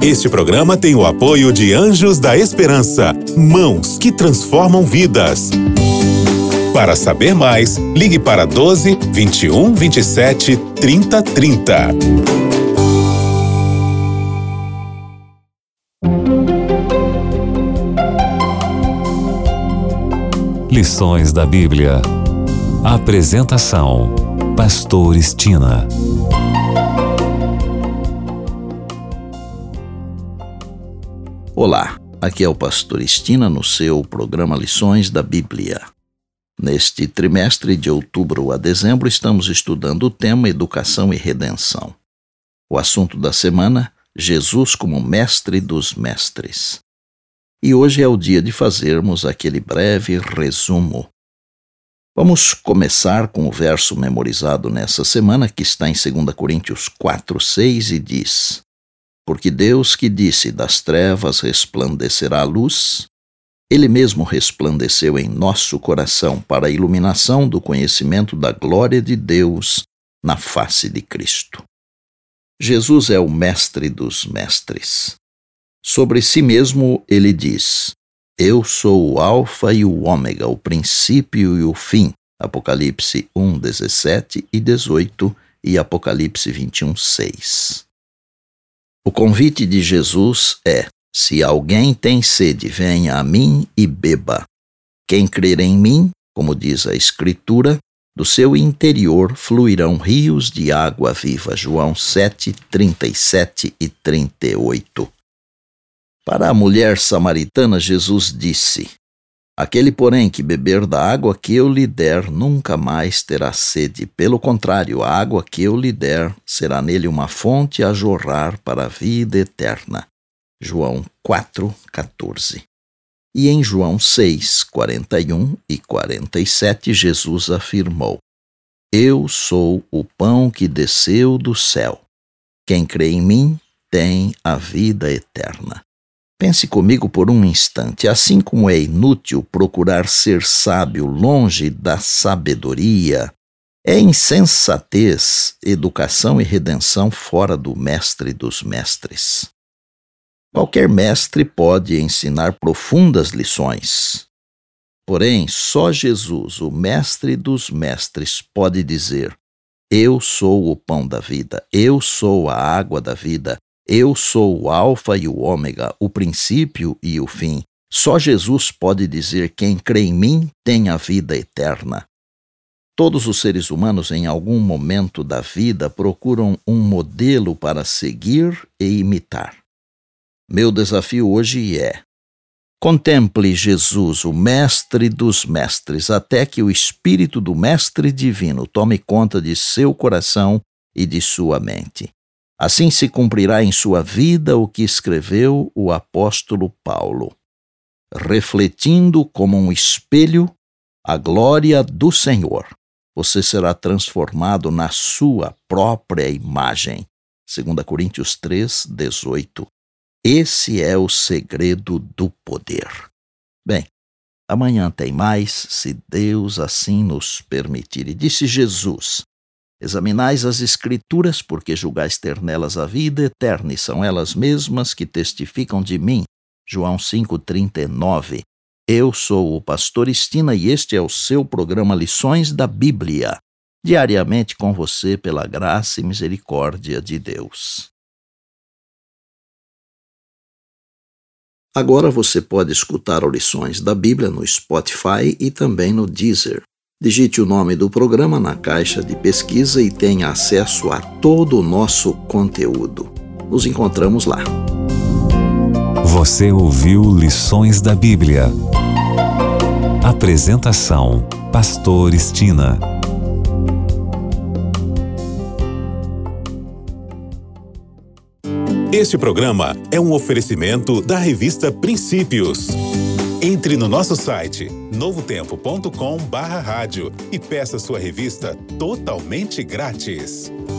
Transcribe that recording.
Este programa tem o apoio de Anjos da Esperança, mãos que transformam vidas. Para saber mais, ligue para 12 21 27 30 30. Lições da Bíblia. Apresentação: Pastor Estina. Olá, aqui é o Pastor Estina no seu programa Lições da Bíblia. Neste trimestre de outubro a dezembro estamos estudando o tema Educação e Redenção. O assunto da semana: Jesus como Mestre dos Mestres. E hoje é o dia de fazermos aquele breve resumo. Vamos começar com o verso memorizado nessa semana, que está em 2 Coríntios 4:6 e diz: Porque Deus que disse das trevas resplandecerá a luz, Ele mesmo resplandeceu em nosso coração para a iluminação do conhecimento da glória de Deus na face de Cristo. Jesus é o Mestre dos Mestres. Sobre si mesmo ele diz: Eu sou o Alfa e o Ômega, o princípio e o fim. Apocalipse 1:17 e 18 e Apocalipse 21:6. O convite de Jesus é: se alguém tem sede, venha a mim e beba. Quem crer em mim, como diz a Escritura, do seu interior fluirão rios de água viva. João 7:37 e 38. Para a mulher samaritana, Jesus disse: Aquele, porém, que beber da água que eu lhe der, nunca mais terá sede. Pelo contrário, a água que eu lhe der será nele uma fonte a jorrar para a vida eterna. João 4:14. E em João 6:41 e 47, Jesus afirmou: Eu sou o pão que desceu do céu. Quem crê em mim tem a vida eterna. Pense comigo por um instante. Assim como é inútil procurar ser sábio longe da sabedoria, é insensatez educação e redenção fora do Mestre dos Mestres. Qualquer mestre pode ensinar profundas lições. Porém, só Jesus, o Mestre dos Mestres, pode dizer: Eu sou o pão da vida, eu sou a água da vida, eu sou o Alfa e o Ômega, o princípio e o fim. Só Jesus pode dizer: quem crê em mim tem a vida eterna. Todos os seres humanos, em algum momento da vida, procuram um modelo para seguir e imitar. Meu desafio hoje é: contemple Jesus, o Mestre dos Mestres, até que o Espírito do Mestre Divino tome conta de seu coração e de sua mente. Assim se cumprirá em sua vida o que escreveu o apóstolo Paulo: refletindo como um espelho a glória do Senhor, você será transformado na sua própria imagem. 2 Coríntios 3:18. Esse é o segredo do poder. Bem, amanhã tem mais, se Deus assim nos permitir. E disse Jesus: Examinais as Escrituras, porque julgais ter nelas a vida eterna, e são elas mesmas que testificam de mim. João 5:39. Eu sou o Pastor Estina e este é o seu programa Lições da Bíblia, diariamente com você pela graça e misericórdia de Deus. Agora você pode escutar o Lições da Bíblia no Spotify e também no Deezer. Digite o nome do programa na caixa de pesquisa e tenha acesso a todo o nosso conteúdo. Nos encontramos lá. Você ouviu Lições da Bíblia. Apresentação: Pastor Estina. Este programa é um oferecimento da revista Princípios. Entre no nosso site novotempo.com/rádio e peça sua revista totalmente grátis.